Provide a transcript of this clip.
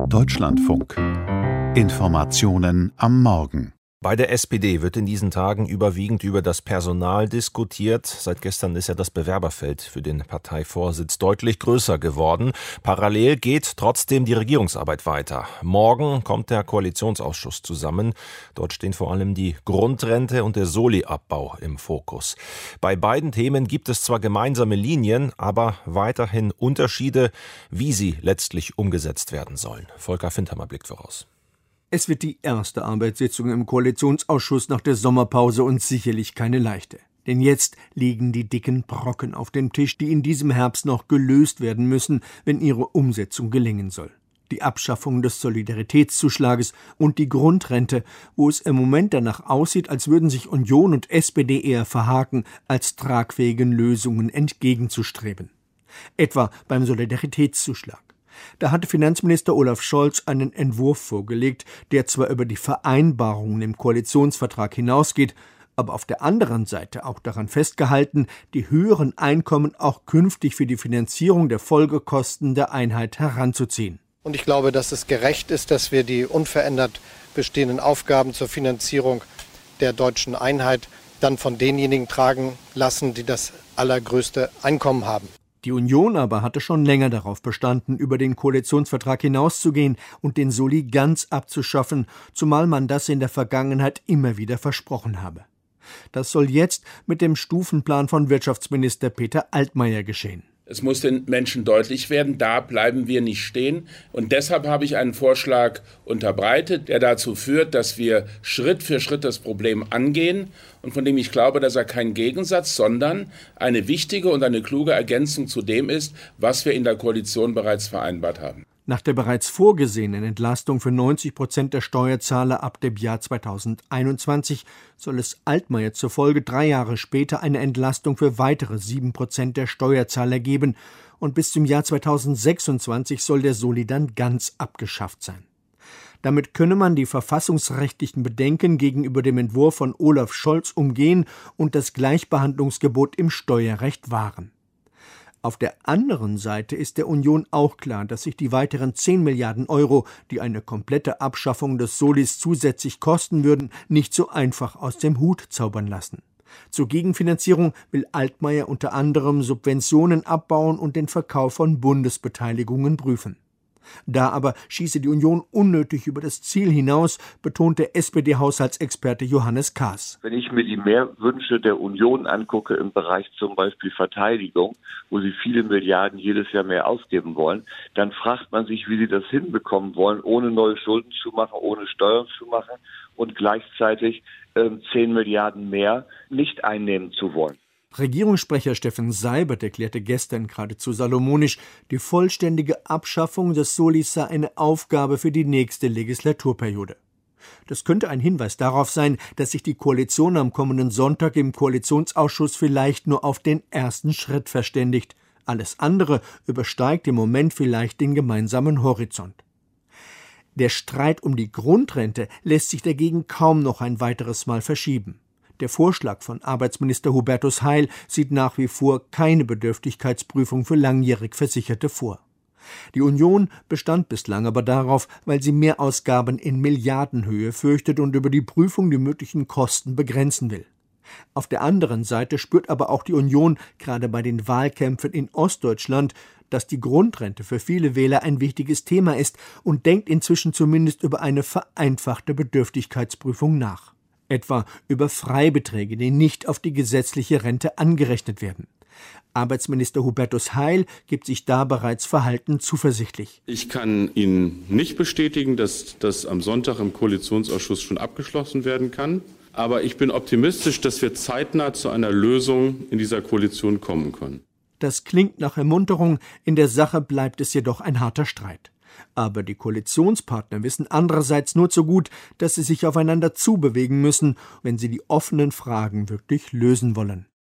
Deutschlandfunk. Informationen am Morgen. Bei der SPD wird in diesen Tagen überwiegend über das Personal diskutiert. Seit gestern ist ja das Bewerberfeld für den Parteivorsitz deutlich größer geworden. Parallel geht trotzdem die Regierungsarbeit weiter. Morgen kommt der Koalitionsausschuss zusammen. Dort stehen vor allem die Grundrente und der Soli-Abbau im Fokus. Bei beiden Themen gibt es zwar gemeinsame Linien, aber weiterhin Unterschiede, wie sie letztlich umgesetzt werden sollen. Volker Fintermer blickt voraus. Es wird die erste Arbeitssitzung im Koalitionsausschuss nach der Sommerpause und sicherlich keine leichte. Denn jetzt liegen die dicken Brocken auf dem Tisch, die in diesem Herbst noch gelöst werden müssen, wenn ihre Umsetzung gelingen soll. Die Abschaffung des Solidaritätszuschlages und die Grundrente, wo es im Moment danach aussieht, als würden sich Union und SPD eher verhaken, als tragfähigen Lösungen entgegenzustreben. Etwa beim Solidaritätszuschlag. Da hatte Finanzminister Olaf Scholz einen Entwurf vorgelegt, der zwar über die Vereinbarungen im Koalitionsvertrag hinausgeht, aber auf der anderen Seite auch daran festgehalten, die höheren Einkommen auch künftig für die Finanzierung der Folgekosten der Einheit heranzuziehen. Und ich glaube, dass es gerecht ist, dass wir die unverändert bestehenden Aufgaben zur Finanzierung der deutschen Einheit dann von denjenigen tragen lassen, die das allergrößte Einkommen haben. Die Union aber hatte schon länger darauf bestanden, über den Koalitionsvertrag hinauszugehen und den Soli ganz abzuschaffen, zumal man das in der Vergangenheit immer wieder versprochen habe. Das soll jetzt mit dem Stufenplan von Wirtschaftsminister Peter Altmaier geschehen. Es muss den Menschen deutlich werden, da bleiben wir nicht stehen. Und deshalb habe ich einen Vorschlag unterbreitet, der dazu führt, dass wir Schritt für Schritt das Problem angehen und von dem ich glaube, dass er kein Gegensatz, sondern eine wichtige und eine kluge Ergänzung zu dem ist, was wir in der Koalition bereits vereinbart haben. Nach der bereits vorgesehenen Entlastung für 90% der Steuerzahler ab dem Jahr 2021 soll es Altmaier zufolge 3 Jahre später eine Entlastung für weitere 7% der Steuerzahler geben und bis zum Jahr 2026 soll der Soli dann ganz abgeschafft sein. Damit könne man die verfassungsrechtlichen Bedenken gegenüber dem Entwurf von Olaf Scholz umgehen und das Gleichbehandlungsgebot im Steuerrecht wahren. Auf der anderen Seite ist der Union auch klar, dass sich die weiteren 10 Milliarden Euro, die eine komplette Abschaffung des Solis zusätzlich kosten würden, nicht so einfach aus dem Hut zaubern lassen. Zur Gegenfinanzierung will Altmaier unter anderem Subventionen abbauen und den Verkauf von Bundesbeteiligungen prüfen. Da aber schieße die Union unnötig über das Ziel hinaus, betont der SPD-Haushaltsexperte Johannes Kaas. Wenn ich mir die Mehrwünsche der Union angucke im Bereich zum Beispiel Verteidigung, wo sie viele Milliarden jedes Jahr mehr ausgeben wollen, dann fragt man sich, wie sie das hinbekommen wollen, ohne neue Schulden zu machen, ohne Steuern zu machen und gleichzeitig 10 Milliarden mehr nicht einnehmen zu wollen. Regierungssprecher Steffen Seibert erklärte gestern geradezu salomonisch, die vollständige Abschaffung des Solis sei eine Aufgabe für die nächste Legislaturperiode. Das könnte ein Hinweis darauf sein, dass sich die Koalition am kommenden Sonntag im Koalitionsausschuss vielleicht nur auf den ersten Schritt verständigt. Alles andere übersteigt im Moment vielleicht den gemeinsamen Horizont. Der Streit um die Grundrente lässt sich dagegen kaum noch ein weiteres Mal verschieben. Der Vorschlag von Arbeitsminister Hubertus Heil sieht nach wie vor keine Bedürftigkeitsprüfung für langjährig Versicherte vor. Die Union bestand bislang aber darauf, weil sie Mehrausgaben in Milliardenhöhe fürchtet und über die Prüfung die möglichen Kosten begrenzen will. Auf der anderen Seite spürt aber auch die Union, gerade bei den Wahlkämpfen in Ostdeutschland, dass die Grundrente für viele Wähler ein wichtiges Thema ist und denkt inzwischen zumindest über eine vereinfachte Bedürftigkeitsprüfung nach. Etwa über Freibeträge, die nicht auf die gesetzliche Rente angerechnet werden. Arbeitsminister Hubertus Heil gibt sich da bereits verhalten zuversichtlich. Ich kann Ihnen nicht bestätigen, dass das am Sonntag im Koalitionsausschuss schon abgeschlossen werden kann. Aber ich bin optimistisch, dass wir zeitnah zu einer Lösung in dieser Koalition kommen können. Das klingt nach Ermunterung, in der Sache bleibt es jedoch ein harter Streit. Aber die Koalitionspartner wissen andererseits nur zu gut, dass sie sich aufeinander zubewegen müssen, wenn sie die offenen Fragen wirklich lösen wollen.